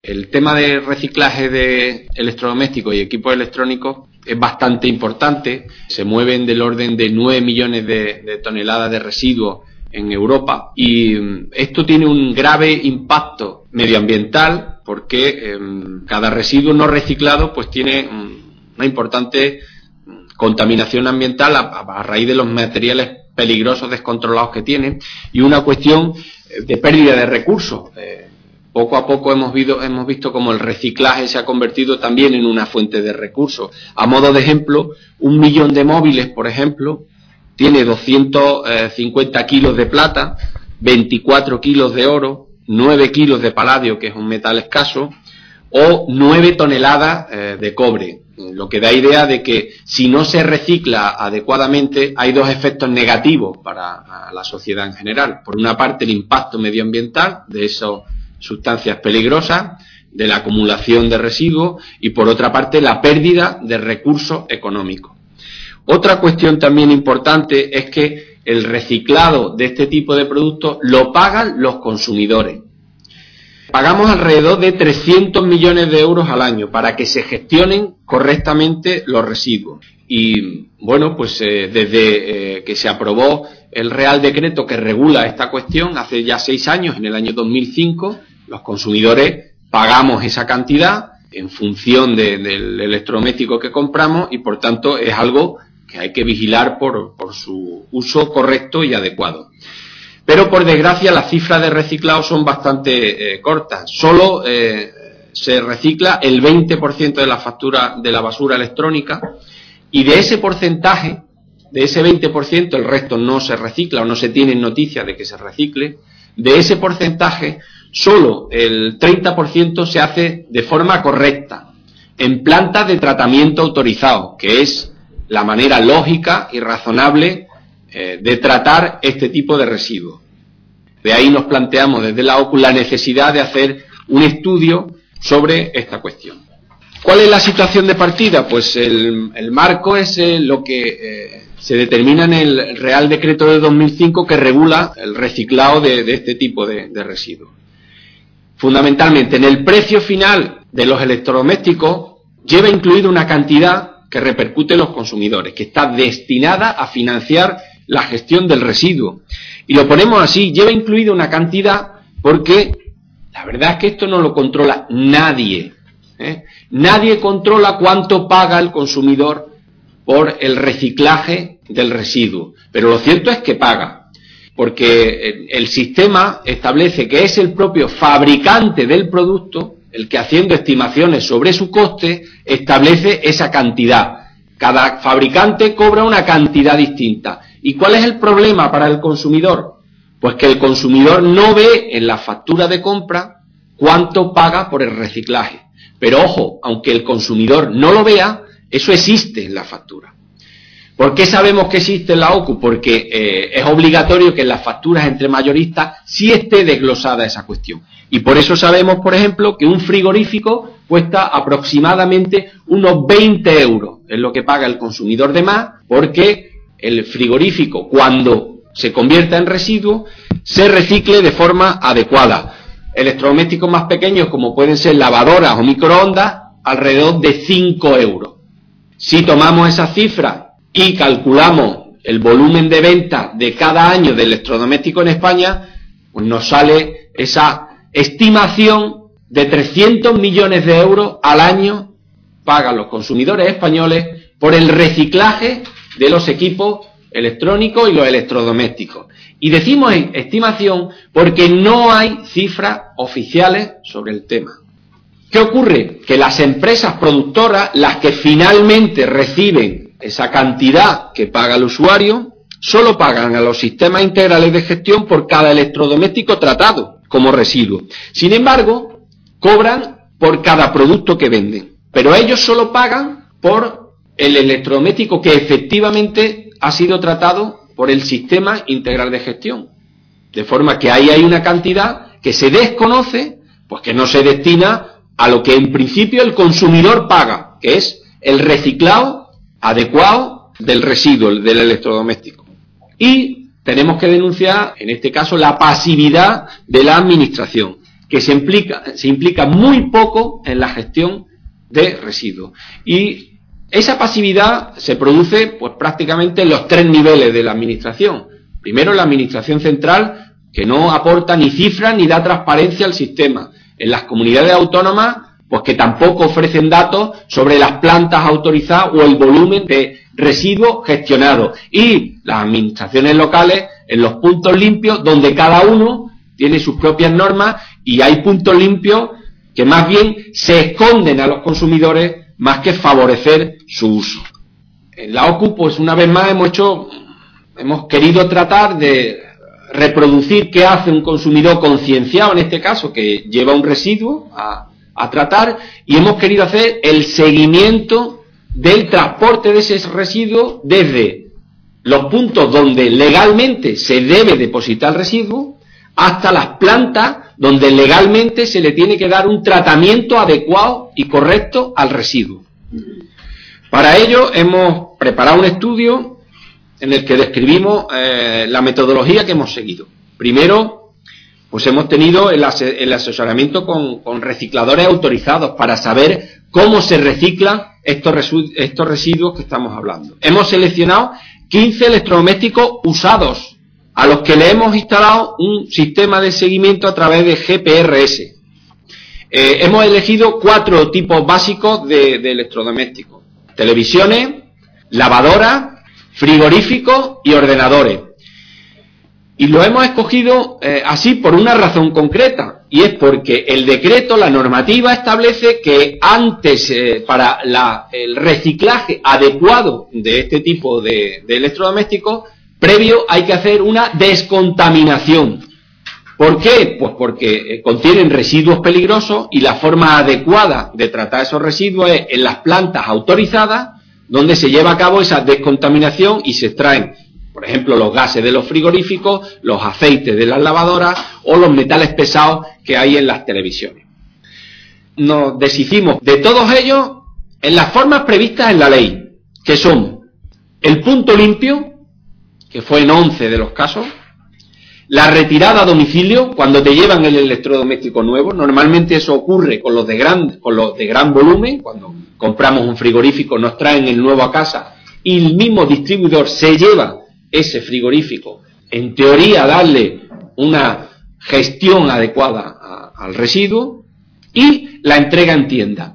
El tema de reciclaje de electrodomésticos y equipos electrónicos es bastante importante. Se mueven del orden de 9 millones de toneladas de residuos en Europa, y esto tiene un grave impacto medioambiental porque cada residuo no reciclado pues tiene una importante contaminación ambiental a raíz de los materiales peligrosos descontrolados que tienen, y una cuestión de pérdida de recursos. Poco a poco hemos visto cómo el reciclaje se ha convertido también en una fuente de recursos. A modo de ejemplo, 1 millón de móviles, por ejemplo, tiene 250 kilos de plata, 24 kilos de oro, 9 kilos de paladio, que es un metal escaso, o 9 toneladas de cobre, lo que da idea de que si no se recicla adecuadamente hay dos efectos negativos para la sociedad en general. Por una parte, el impacto medioambiental de esas sustancias peligrosas, de la acumulación de residuos, y por otra parte la pérdida de recursos económicos. Otra cuestión también importante es que el reciclado de este tipo de productos lo pagan los consumidores. Pagamos alrededor de 300 millones de euros al año para que se gestionen correctamente los residuos. Y bueno, pues desde que se aprobó el Real Decreto que regula esta cuestión, hace ya 6 años, en el año 2005, los consumidores pagamos esa cantidad en función del electrodoméstico que compramos, y por tanto es algo que hay que vigilar por su uso correcto y adecuado. Pero por desgracia las cifras de reciclado son bastante cortas. Solo se recicla el 20% de la factura de la basura electrónica, y de ese porcentaje, de ese 20%, el resto no se recicla o no se tiene noticia de que se recicle. De ese porcentaje, solo el 30% se hace de forma correcta, en plantas de tratamiento autorizado, que es la manera lógica y razonable de tratar este tipo de residuos. De ahí nos planteamos desde la OCU la necesidad de hacer un estudio sobre esta cuestión. ¿Cuál es la situación de partida? Pues el marco es lo que se determina en el Real Decreto de 2005 que regula el reciclado de este tipo de residuos. Fundamentalmente, en el precio final de los electrodomésticos lleva incluida una cantidad que repercute en los consumidores, que está destinada a financiar la gestión del residuo. Y lo ponemos así, lleva incluida una cantidad porque la verdad es que esto no lo controla nadie. Nadie controla cuánto paga el consumidor por el reciclaje del residuo, pero lo cierto es que paga, porque el sistema establece que es el propio fabricante del producto el que, haciendo estimaciones sobre su coste, establece esa cantidad. Cada fabricante cobra una cantidad distinta. ¿Y cuál es el problema para el consumidor? Pues que el consumidor no ve en la factura de compra cuánto paga por el reciclaje. Pero ojo, aunque el consumidor no lo vea, eso existe en la factura. ¿Por qué sabemos que existe en la OCU? Porque es obligatorio que en las facturas entre mayoristas sí esté desglosada esa cuestión. Y por eso sabemos, por ejemplo, que un frigorífico cuesta aproximadamente unos 20 euros. Es lo que paga el consumidor de más, porque el frigorífico, cuando se convierta en residuo, se recicle de forma adecuada. Electrodomésticos más pequeños, como pueden ser lavadoras o microondas, alrededor de 5 euros. Si tomamos esa cifra y calculamos el volumen de venta de cada año de electrodomésticos en España, pues nos sale esa estimación de 300 millones de euros al año pagan los consumidores españoles por el reciclaje de los equipos electrónicos y los electrodomésticos. Y decimos estimación porque no hay cifras oficiales sobre el tema. ¿Qué ocurre? Que las empresas productoras, las que finalmente reciben esa cantidad que paga el usuario, solo pagan a los sistemas integrales de gestión por cada electrodoméstico tratado como residuo. Sin embargo, cobran por cada producto que venden, pero ellos solo pagan por el electrodoméstico que efectivamente ha sido tratado por el sistema integral de gestión. De forma que ahí hay una cantidad que se desconoce, pues que no se destina a lo que en principio el consumidor paga, que es el reciclado adecuado del residuo, del electrodoméstico. Y tenemos que denunciar, en este caso, la pasividad de la administración. que se implica muy poco en la gestión de residuos. Y esa pasividad se produce pues prácticamente en los 3 niveles de la administración. Primero, la administración central, que no aporta ni cifras ni da transparencia al sistema. En las comunidades autónomas, pues que tampoco ofrecen datos sobre las plantas autorizadas o el volumen de residuos gestionados. Y las administraciones locales en los puntos limpios, donde cada uno tiene sus propias normas y hay puntos limpios que más bien se esconden a los consumidores más que favorecer su uso. En la OCU, pues una vez más hemos querido tratar de reproducir qué hace un consumidor concienciado, en este caso, que lleva un residuo a tratar, y hemos querido hacer el seguimiento del transporte de ese residuo desde los puntos donde legalmente se debe depositar el residuo hasta las plantas donde legalmente se le tiene que dar un tratamiento adecuado y correcto al residuo. Para ello hemos preparado un estudio en el que describimos la metodología que hemos seguido. Primero, pues hemos tenido el asesoramiento con recicladores autorizados para saber cómo se reciclan estos residuos que estamos hablando. Hemos seleccionado 15 electrodomésticos usados, a los que le hemos instalado un sistema de seguimiento a través de GPRS. Hemos elegido 4 tipos básicos de electrodomésticos: televisiones, lavadoras, frigoríficos y ordenadores. Y lo hemos escogido así por una razón concreta, y es porque el decreto, la normativa, establece que antes, para el reciclaje adecuado de este tipo de electrodomésticos, previo hay que hacer una descontaminación. ¿Por qué? Pues porque contienen residuos peligrosos y la forma adecuada de tratar esos residuos es en las plantas autorizadas, donde se lleva a cabo esa descontaminación y se extraen, por ejemplo, los gases de los frigoríficos, los aceites de las lavadoras o los metales pesados que hay en las televisiones. Nos deshicimos de todos ellos en las formas previstas en la ley, que son el punto limpio, que fue en 11 de los casos, la retirada a domicilio, cuando te llevan el electrodoméstico nuevo. Normalmente eso ocurre con los de gran volumen. Cuando compramos un frigorífico nos traen el nuevo a casa y el mismo distribuidor se lleva ese frigorífico, en teoría, a darle una gestión adecuada al residuo. Y la entrega en tienda.